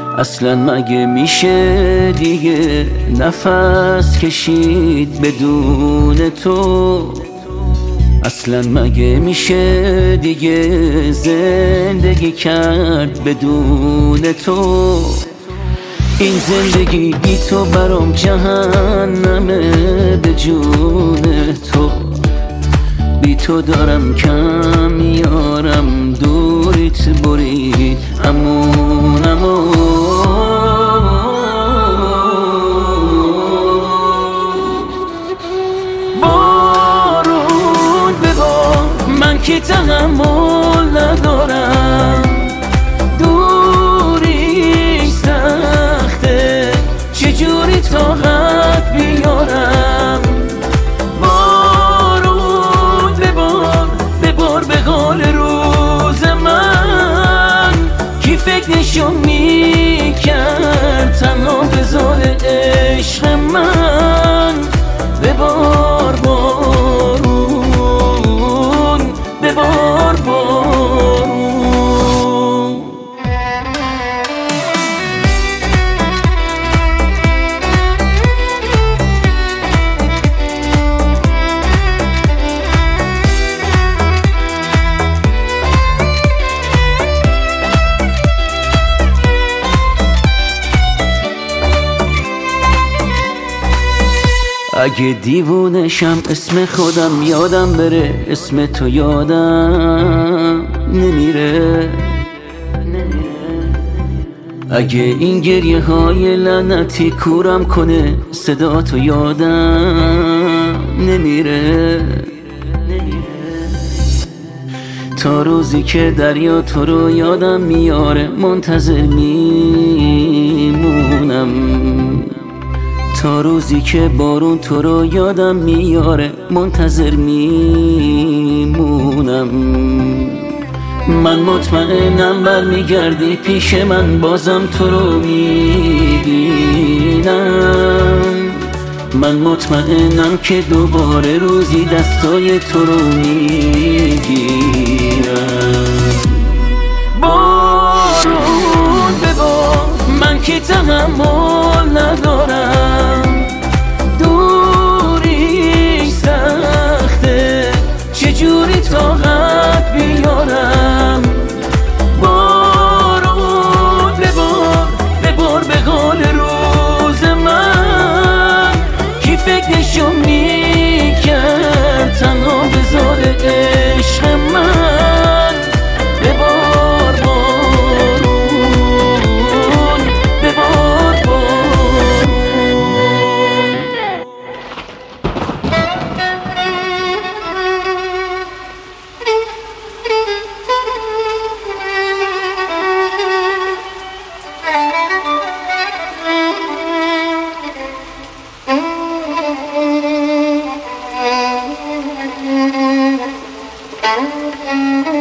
اصلا مگه میشه دیگه نفس کشید بدون تو؟ اصلا مگه میشه دیگه زندگی کرد بدون تو؟ این زندگی بی تو برام جهنمه به جون تو. بی تو دارم کم میارم دوریت برید امون بارون ببار من که تحمل ندارم، دوری سخته چجوری طاقت بیارم. بارون ببار به حال روز من، کی فکر نشون میکرد تنها بذار عشق من. ببار بارون ببار بارون. اگه دیوونشم اسم خودم یادم بره، اسم تو یادم نمیره. اگه این گریه های لعنتی کورم کنه، صدا تو یادم نمیره. تا روزی که دریا تو رو یادم میاره منتظر میمونم. تا روزی که بارون تو رو یادم میاره منتظر میمونم. من مطمئنم برمیگردی پیش من، بازم تو رو میبینم. من مطمئنم که دوباره روزی دستای تو رو میگیرم. بارون ببار من که تحمل ندارم، دوری سخته چجوری طاقت بیارم. بارون ببار به حال روز من، کی فکر نشون میکرد تنها بذار عشق من. ببار بارون ببار بارون. Thank you.